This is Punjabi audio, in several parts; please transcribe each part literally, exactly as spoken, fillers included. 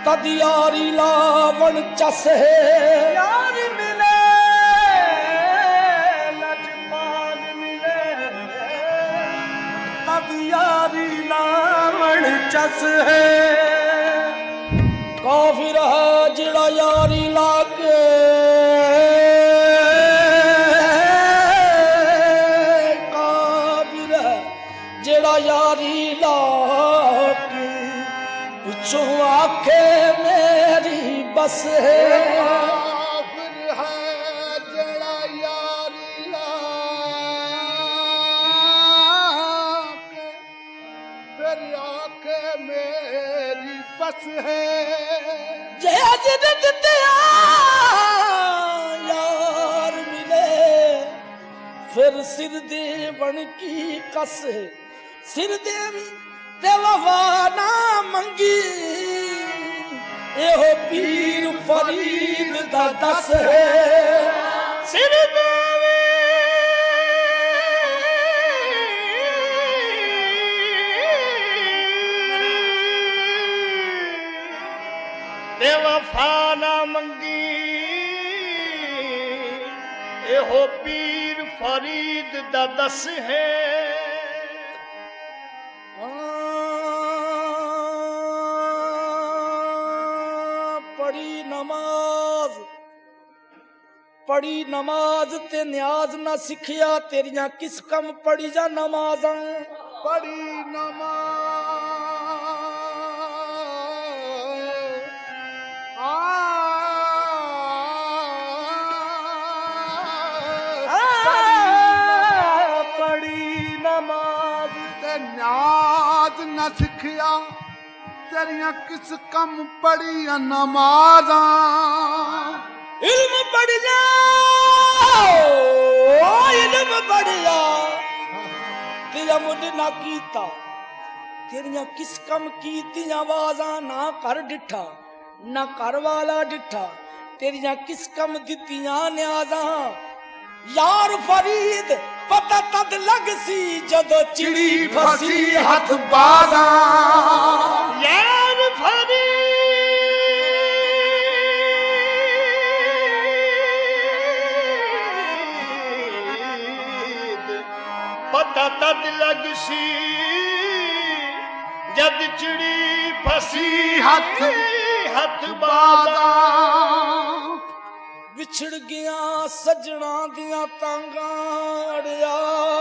तद यारी लावण चस है यार मिले लजपाल मिले तद यारी लावण चस है काफिर है जिड़ा यारी लागे काफिर है जिड़ा यारी लागे पिछों आखे मेरी बस है काफिर है जड़ा यारी लाके फिर आके मेरी बस है जय जिद दिया यार मिले फिर सिर दे बन की कस सिर देवी ते वफा ना मंगी एहो पीर फरीद दा दस है सिर देवी ते वफा ना मंगी एहो पीर फरीद दा दस है पढ़ी नमाज पढ़ी नमाज ते न्याज ना सिखिया तेरियां किस कम पढ़ी जा नमाज़ां पढ़ी नमाज पढ़ी नमाज ते न्याज न सिखिया तेरियां किस कम पढ़िया नमाज़ां इल्म पढ़ जा इल्म पढ़ जा तेरा मुझे ना कीता तेरियां किस कम कीतियां आवाज़ां ना कर डिठा ना घर वाला डिठा तेरियां किस कम दित्तियां न्याज़ां यार फरीद पता तद लग सी जदों चिड़ी फसी हथ बाज़ां यार फरीद पता तद लग सी जद चिड़ी फसी हथ हथ बाज़ां विछड़ गया सजना दिया तांगाड़िया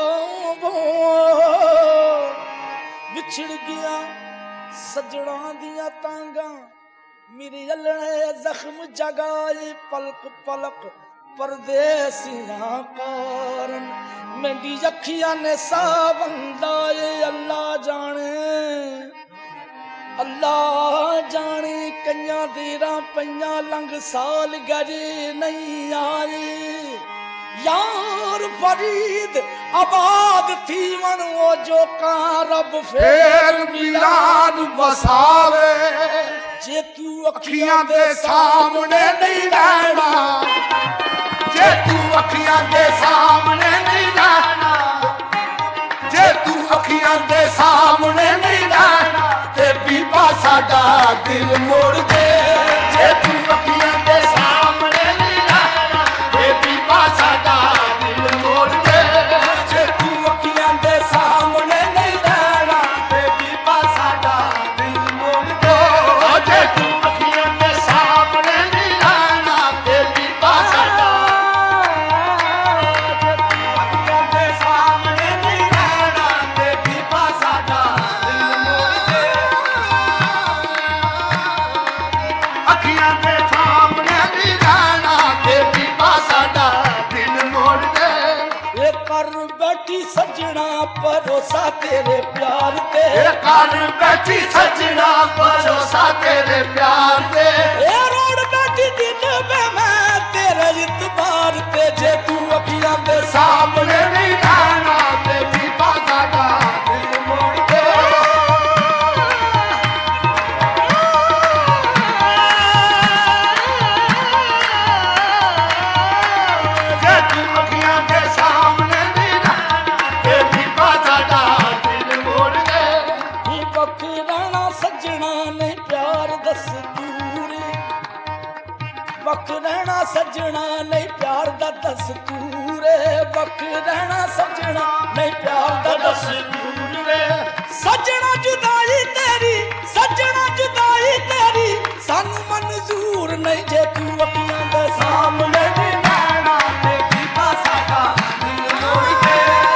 विछड़ गया सजना दिया तांगा मेरे अल्ले जख्म जगाए पलक पलक परदेसियां कारण मेरी अखियां ने सावंदाए अल्लाह जाने अल्लाह जाने कन्या देरा पैया लंघ साल गजे नहीं आए यार फरीद आबाद थी वन वो जो का रब फेर मिलान बसावे जे तू अखियां दे सामने नहीं रहना जे तू अखियां दे सामने नहीं रहना जे तू अखियां दे सामने नहीं रहना ते बीबा साडा दिल मोड़ दे जे तू अखियां दे सामने नहीं रहना ते बीबा साडा दिल मोड़ दे जे तू अखियां दे सामने नहीं रहना ते बीबा साडा दिल मोड़ दे जे तू अखियां दे सामने नहीं रहना ते बीबा साडा जे तू अखियां दे सामने नहीं रहना ते बीबा साडा दिल मोड़ दे अखियां दे सामने नहीं रहना ते बीबा साडा दिल मोड़ दे ये कर बैठी सजना भरोसा तेरे प्यार ते ए कर बैठी सजना भरोसा तेरे प्यार दे ए रोड बैठी दिन पे मैं तेरे इतबार ते जे तू अखियां दे सामने नहीं रहना ते बीबा साडा दिल मोड़ दे जे तू अखियां दे सामने नहीं रहना ते बीबा साडा दिल मोड़ दे बख रहना सजना ने प्यार दस तू ਸੱਜਣਾ ਨਹੀਂ ਪਿਆਰ ਦਾ ਦਸਤੂਰ ਏ ਵਕ ਰਹਿਣਾ ਸੱਜਣਾ ਨਹੀਂ ਪਿਆਰ ਦਾ ਦਸਤੂਰ ਏ ਸੱਜਣਾ ਜੁਦਾਈ ਤੇਰੀ ਸੱਜਣਾ ਜੁਦਾਈ ਤੇਰੀ ਸਾਨੂੰ ਮਨਜ਼ੂਰ ਨਹੀਂ ਜੇ ਤੂੰ ਅੱਖੀਆਂ ਦੇ ਸਾਹਮਣੇ ਨਹੀਂ ਰਹਿਣਾ ਤੇ ਬੀਬਾ ਸਾਡਾ ਦਿਲ ਮੋੜ ਕੇ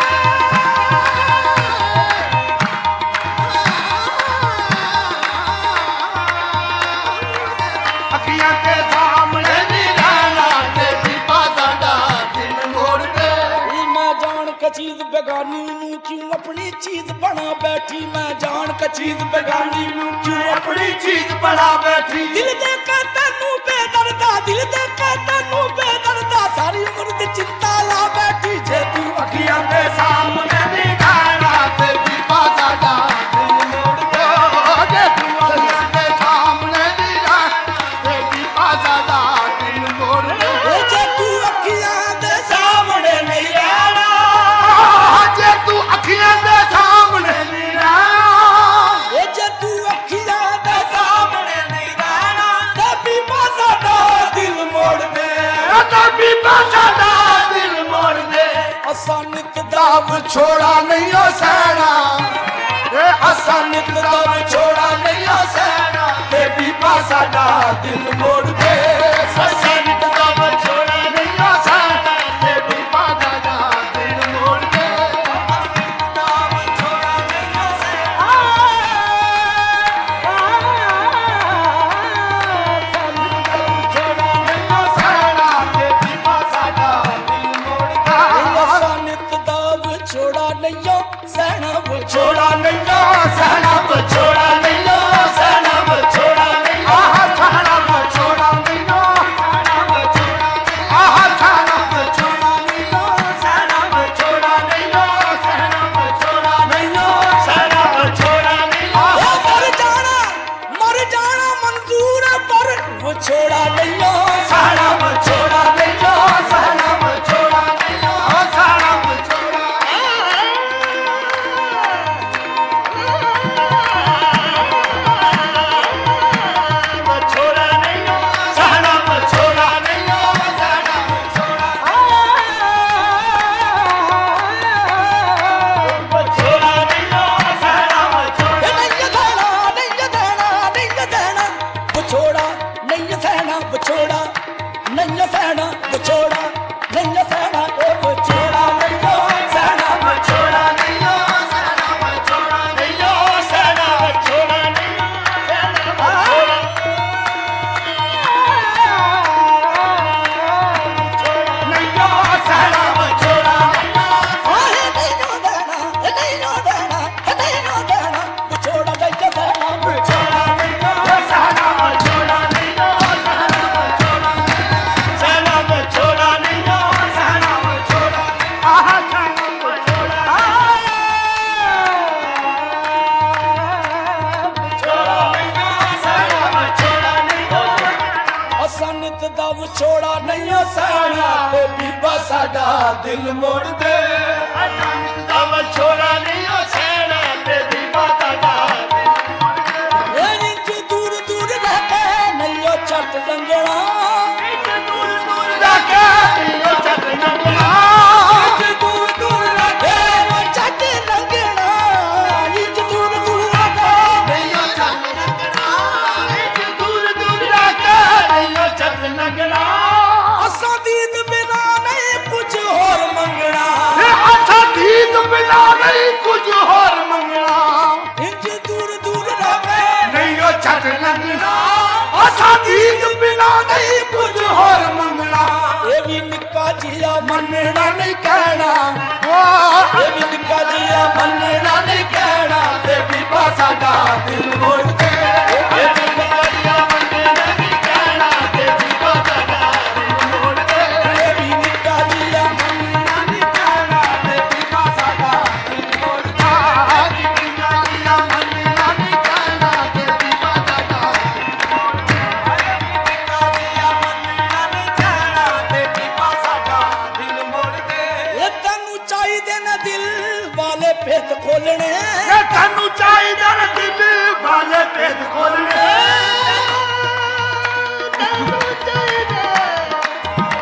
ਅੱਖੀਆਂ ਦੇ ਸਾਹਮਣੇ ਨਹੀਂ ਰਹਿਣਾ ਤੇ ਬੀਬਾ ਸਾਡਾ ਦਿਲ ਮੋੜ ਕੇ ਮੈਂ ਜਾਣ ਕੇ ਚੀਜ਼ ਬੇਗਾਨੀ ਨੂੰ ਕਿਉਂ ਆਪਣੀ ਚੀਜ਼ ਬਣਾ ਬੈਠੀ ਮੈਂ ਜਾਣ ਕੇ ਚੀਜ਼ ਬੇਗਾਨੀ ਨੂੰ ਕਿਉਂ ਆਪਣੀ ਚੀਜ਼ ਬਣਾ ਬੈਠੀ ਦਿਲ ਦੇ ਕੇ ਤੈਨੂੰ ਬੇਦਰਦਾ ਦਿਲ ਦੇ ਕੇ ਤੈਨੂੰ ਬੇਦਰਦਾ ਸਾਰੀ ਉਮਰ ਦੀ ਚਿੰਤਾ ਲਾ ਬੈਠੀ ਜੇ ਤੂੰ ਅੱਖੀਆਂ ਦੇ ਸਾਹਮਣੇ ਨਹੀਂ ਰਹਿਣਾ ਤੇ ਬੀਬਾ ਸਾਡਾ ਦਿਲ ਮੋੜ ਕੇ ਜੇ ਤੂੰ ਅੱਖੀਆਂ ਦੇ ਸਾਹਮਣੇ ਨਹੀਂ ਰਹਿਣਾ ਤੇ ਬੀਬਾ ਸਾਡਾ ਦਿਲ ਮੋੜ ਕੇ ਉਹ ਜੇ ਤੂੰ ਅੱਖੀਆਂ ਦੇ ਸਾਹਮਣੇ ਨਹੀਂ ਰਹਿਣਾ ਜੇ ਤੂੰ ਅੱਖੀਆਂ ਦੇ ਸਾਹਮਣੇ ਨਹੀਂ ਰਹਿਣਾ ਉਹ ਜੇ ਤੂੰ ਅੱਖੀਆਂ ਦੇ ਸਾਹਮਣੇ ਨਹੀਂ ਰਹਿਣਾ ਤੇ ਬੀਬਾ ਸਾਡਾ ਦਿਲ ਮੋੜ ਦੇ ਤੇ ਬੀਬਾ ਸਾਡਾ ਦਿਲ ਮੋੜ ਦੇ ਅਸਾਂ ਨਿਤ ਦਾ ਦਾ ਵਿਛੋੜਾ ਨਹੀਂ ਹੋ ਸਹਿਣਾ ਇਹ ਅਸਾਂ ਨਿਤ ਦਾ ਵਿਛੋੜਾ ਨਹੀਂ ਹੋ ਸਹਿਣਾ ਤੇ ਬੀਬਾ ਸਾਡਾ ਦਿਲ ਮੋੜ ਦੇ ਅਸਾਂ ਨਿਤ ਦਾ ਵਿਛੋੜਾ ਨਹੀਂ ਹੋ ਸਹਿਣਾ ਤੇ ਬੀਬਾ ਸਾਡਾ ਦਿਲ ਮੋੜ ਦੇ ਅਸਾਂ ਨਿਤ ਦਾ ਵਿਛੋੜਾ ਨਹੀਂ ਸਹਿਣਾ ਵਿਛੋੜਾ ਛੋੜਾ ਨਹੀਂ ਸਹਿਣਾ ਵਿਛੋੜਾ ਨਹੀਂ ਸਹਿਣਾ ਵਿਛੋੜਾ ਨਹੀਂ ਆਹ ਸਹਿਣਾ ਵਿਛੋੜਾ ਨਹੀਂ ਸਹਿਣਾ ਵਿਛੋੜਾ ਆਹ ਸਹਿਣਾ ਵਿਛੋੜਾ ਨਹੀਂ ਸਹਿਣਾ ਵਿਛੋੜਾ ਨਹੀਂ ਸਹਿਣਾ ਵਿਛੋੜਾ ਨਹੀਂ ਸਹਿਣਾ ਵਿਛੋੜਾ ਨਹੀਂ ਉਹ ਮਰ ਜਾਣਾ ਮਰ ਜਾਣਾ ਮਨਜ਼ੂਰ ਹੈ ਪਰ ਵਿਛੋੜਾ ਨਹੀਂ ਸਹਿਣਾ ਵਿਛੋੜਾ ਨਹੀਂ ਸਹਿਣਾ ਵਿਛੋੜਾ ਨਹੀਂ ਆਹ ਸਹਿਣਾ ਵਿਛੋੜਾ ਵਿਛੋੜਾ ਨਹੀਂ ਸਹਿਣਾ ਵਿਛੋੜਾ ਨਹੀਂ ਸਹਿਣਾ ਵਿਛੋੜਾ ਨਹੀਂ ਸਹਿਣਾ ਵਿਛੋੜਾ ਇਹ ਨਹੀਂ ਦੇਣਾ ਨਹੀਂ ਦੇਣਾ ਨਹੀਂ ਦੇਣਾ ਵਿਛੋੜਾ ਨਹੀਂ ਸਹਿਣਾ ਵਿਛੋੜਾ ਨਹੀਂ ਸਹਿਣਾ ਵਿਛੋੜਾ ਨਹੀਂ ਸਹਿਣਾ ਇਹ ਵਿਛੋੜਾ ਨਹੀਂ ਸਹਿਣਾ ਵਿਛੋੜਾ ਨਹੀਂ ਸਹਿਣਾ ਵਿਛੋੜਾ ਨਹੀਂ ਸਹਿਣਾ ਵਿਛੋੜਾ ਨਹੀਂ ਨਹੀਂ ਸਹਿਣਾ ਵਿਛੋੜਾ ਆਹੇ ਨਹੀਂ ਦੇਣਾ ਇਹ ਨਹੀਂ ਦੇਣਾ ਇਹ ਨਹੀਂ ਦੇਣਾ ਵਿਛੋੜਾ ਨਹੀਂ ਸਹਿਣਾ ਵਿਛੋੜਾ ਨਹੀਂ ਸਹਿਣਾ ਵਿਛੋੜਾ ਨਹੀਂ ਸਹਿਣਾ ਵਿਛੋੜਾ ਨਹੀਂ ਸਹਿਣਾ ਵਿਛੋੜਾ ਆਹ ਸਹਿਣਾ ਵਿਛੋੜਾ ਵਿਛੋੜਾ ਨਹੀਂ ਸਹਿਣਾ ਵਿਛੋੜਾ ਨਹੀਂ ਅਸਾਂ ਨਿਤ ਦਾ ਵਿਛੋੜਾ ਨਹੀਂ ਸਹਿਣਾ ਤੇ ਬੀਬਾ ਸਾਡਾ ਦਿਲ ਮੋੜ ਦੇ ਦਾ ਵਿਛੋੜਾ ਨਹੀਂ ਸਹਿਣਾ ਤੇ ਬੀਬਾ ਸਾਡਾ ਇਹ ਇੰਜ ਦੂਰ ਦੂਰ ਰਹਿ ਕੇ ਨਹੀਂ ਉਹ ਛੱਟ ਲੰਘਣਾ ਦੂਰ ਦੂਰ ਜਾ ਕੇ ਉਹ ਚੱਕ ਨੰਗਣਾ ਇੰਜ ਦੂਰ ਦੂਰ ਰਹਿ ਕੇ ਉਹ ਛੱਟ ਲੰਘਣਾ ਇੰਜ ਦੂਰ ਦੂਰ ਰਹਿ ਕੇ ਨਹੀਂ ਉਹ ਚੱਕ ਨੰਗਣਾ ਦੂਰ ਦੂਰ ਜਾ ਕੇ ਨਹੀਂ ਉਹ ਚੱਕ ਨੰਗਣਾ ਅਸਾਂ ਦੀਦ ਬਿਨਾ ਨਹੀਂ ਕੁਝ ਹੋਰ ਮੰਗਣਾ ਇਹ ਅੱਛਾ ਦੀਦ ਬਿਨਾ ਨਹੀਂ ਕੁਝ ਹੋਰ ਮੰਗਣਾ ਇੰਜ ਦੂਰ ਦੂਰ ਰਹਿ ਕੇ ਨਹੀਂ ਉਹ ਛੱਡ ਲੰਘਣਾ ਅੱਛਾ ਦੀਦ ਬਿਨਾ ਨਹੀਂ ਕੁਝ ਹੋਰ ਮੰਗਣਾ ਇਹ ਵੀ ਨਿੱਕਾ ਜਿਹਾ ਮੰਨਣਾ ਨਹੀਂ ਕਹਿਣਾ ਉਹ ਇਹ ਵੀ ਨਿੱਕਾ ਜਿਹਾ ਮੰਨਣਾ ਨਹੀਂ ਕਹਿਣਾ ਤੇ ਬੀਬਾ ਸਾਡਾ ਦਿਲ ਮੋੜ ਕੇ ਇਹ ਨਿੱਕਾ ਜਿਹਾ ਮੰਨਣਾ ਨਹੀਂ ਕਹਿਣਾ ਤੇ ਬੀਬਾ ਸਾਡਾ ਦਿਲ ਮੋੜ ਕੇ ਇਹ ਵੀ ਨਿੱਕਾ ਜਿਹਾ ਮੰਨਣਾ ਨਹੀਂ ਕਹਿਣਾ ਤੇ ਬੀਬਾ ਸਾਡਾ ਦਿਲ ਮੋੜ ਕੇ ਆਹ ਨਿੱਕਾ ਜਿਹਾ ਮੰਨਣਾ ਨਹੀਂ ਕਹਿਣਾ ਤੇ ਬੀਬਾ ਸਾਡਾ ਨਿੱਕਾ ਜਿਹਾ ਮੰਨਣਾ ਨਹੀਂ ਕਹਿਣਾ ਤੇ ਬੀਬਾ ਸਾਡਾ ਦਿਲ ਮੋੜ ਕੇ ਇਹ ਤੈਨੂੰ ਚਾਹੀਦੇ ਨੇ ਦਿਲ ਵਾਲੇ ਭੇਤ ਖੋਲਣੇ ਇਹ ਤੈਨੂੰ ਚਾਹੀਦਾ ਨਾ ਦਿਲ ਵਾਲੇ ਭੇਦ ਖੋਲਣੇ ਤੈਨੂੰ ਚਾਹੀਦਾ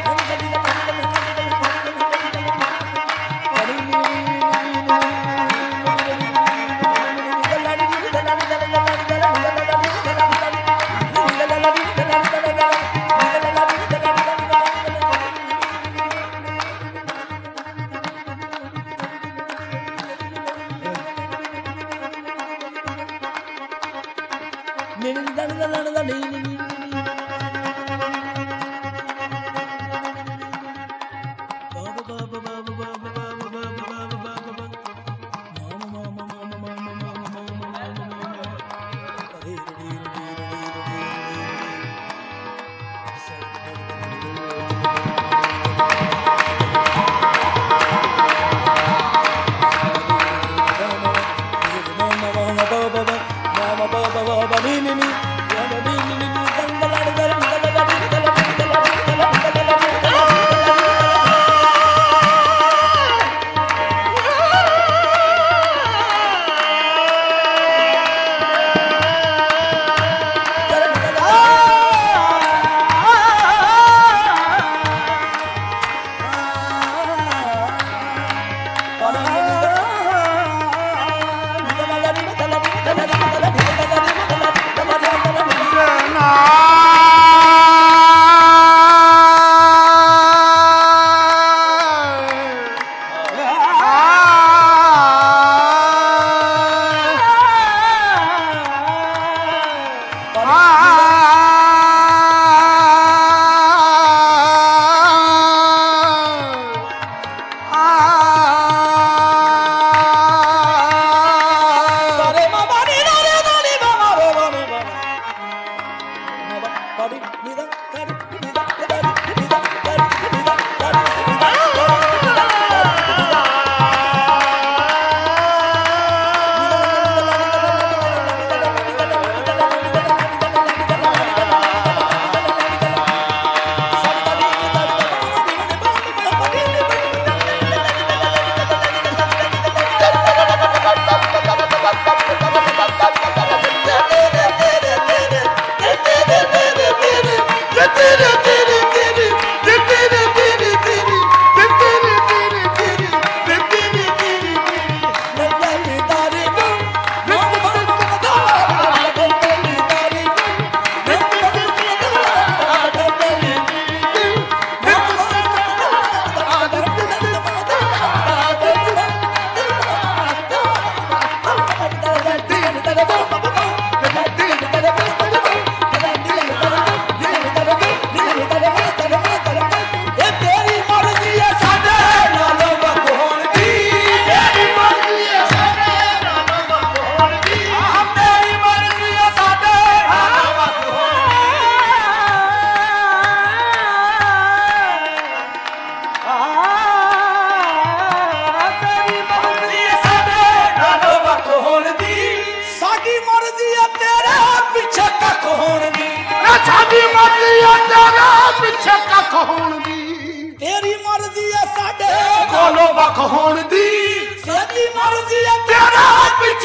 तेरी मर्जी है साडे कोलो वख होण दी तेरी मर्जी है तेरा पीछे कख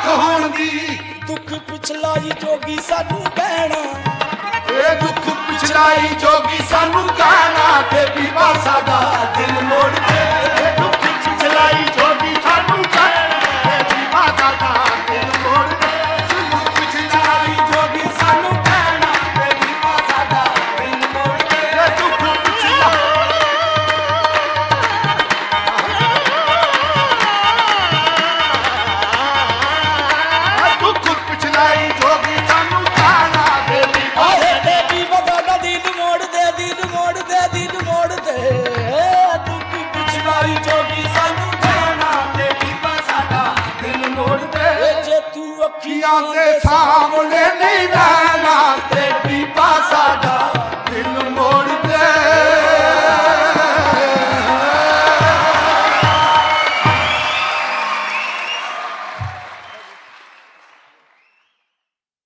ਰੱਖ ਹੋਣ ਦੀ ਦੁੱਖ ਪਿਛਲਾ ਹੀ ਜੋਗੀ ਸਾਨੂੰ ਕਹਿਣਾ ਇਹ ਦੁੱਖ ਪਿਛਲਾਈ ਜੋਗੀ ਸਾਨੂੰ ਕਹਿਣਾ ਤੇ ਬੀਬਾ ਸਾਡਾ ਦਿਲ ਮੋੜ ਦੇ ਇਹ ਦੁੱਖ ਪਿਛਲਾਈ ਜੋਗੀ ਸਾਨੂੰ ਕਹਿਣਾ ਤੇ ਬੀਬਾ ਸਾਡਾ ਦਿਲ ਮੋੜ ਦੇ ਦੁੱਖ ਪਿਛਲਾਈ ਜੋਗੀ ਸਾਨੂੰ ਕਹਿਣਾ ਤੇ ਬੀਬਾ ਸਾਡਾ ਦਿਲ ਮੋੜ ਦੇ ਇਹ ਦੁੱਖ ਪਿਛਲਾਈ ਦੁੱਖ ਪਿਛਲਾਈ ਜੋਗੀ ਸਾਨੂੰ ਕਹਿਣਾ ਤੇ ਬੀਬਾ ਆਹੇ ਦੇ ਬੀਬਾ ਸਾਡਾ ਦਿਲ ਮੋੜ ਦੇ ਦਿਲ ਮੋੜ ਦੇ ਦਿਲ ਮੋੜ ਦੇ ਦੁੱਖ ਪਿਛਲਾਈ ਜੋਗੀ ਸਾਨੂੰ ਕਹਿਣਾ ਤੇ ਬੀਬਾ ਸਾਡਾ ਦਿਲ ਮੋੜ ਦੇ ਏ ਜੇ ਤੂੰ ਅੱਖੀਆਂ ਅੱਖੀਆਂ ਦੇ ਸਾਹਮਣੇ ਨਹੀਂ ਰਹਿਣਾ